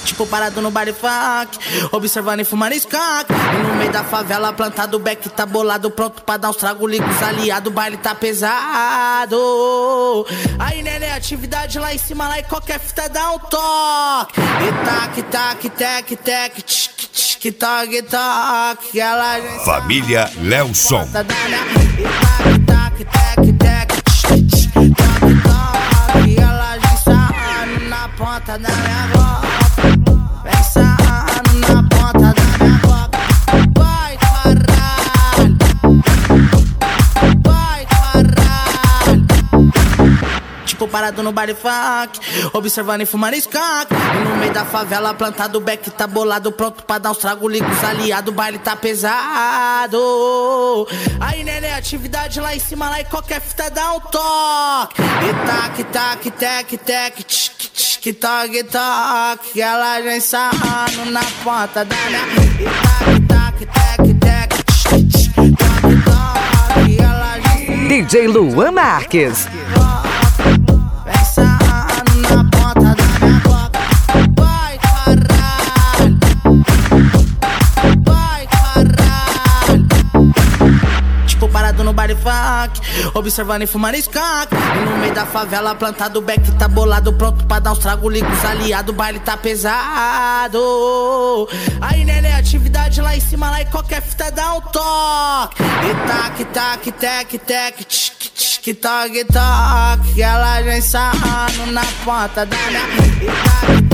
tipo parado no baile funk, observando e fumando skunk. E no meio da favela plantado, o beck tá bolado, pronto pra dar uns trago, liga os aliados, o baile tá pesado. Aí neném, atividade lá em cima, lá e qualquer fita dá um toque. E tac, tac, tec, tec, tch, tch, toque, toque. Ela já Família Lelson. E tac, tac, tec, tec, tch, tch, toque, toque. Ela já sabe na ponta da minha boca. Pensando na ponta da minha boca. Vai, caralho. Vai, caralho. Tipo parado no baile funk, observando e fumando skunk. E no meio da favela plantado, o beck tá bolado, pronto pra dar uns trago, liga os aliados, o baile tá pesado. Aí neném, atividade lá em cima, lá e qualquer fita dá um toque. E tac, tac, tec, tec, tch, tch, toque, toque. Ela já ensaiando na ponta da minha. E tac, tac, tec, tec, tch, tch, toque, toque. Ela já DJ Luan Marques. pensando na ponta da minha boca. Vai, caralho. Vai, caralho. Tipo parado no baile funk, observando e fumando skunk. E no meio da favela plantado, o beck tá bolado, pronto pra dar uns trago, liga os aliados, o baile tá pesado. Aí neném, atividade lá em cima, lá e qualquer fita dá um toque. E tac, tac, tec, tec, tch, tch, toque, toque. Ela já ensaiando na ponta da minha. E tac,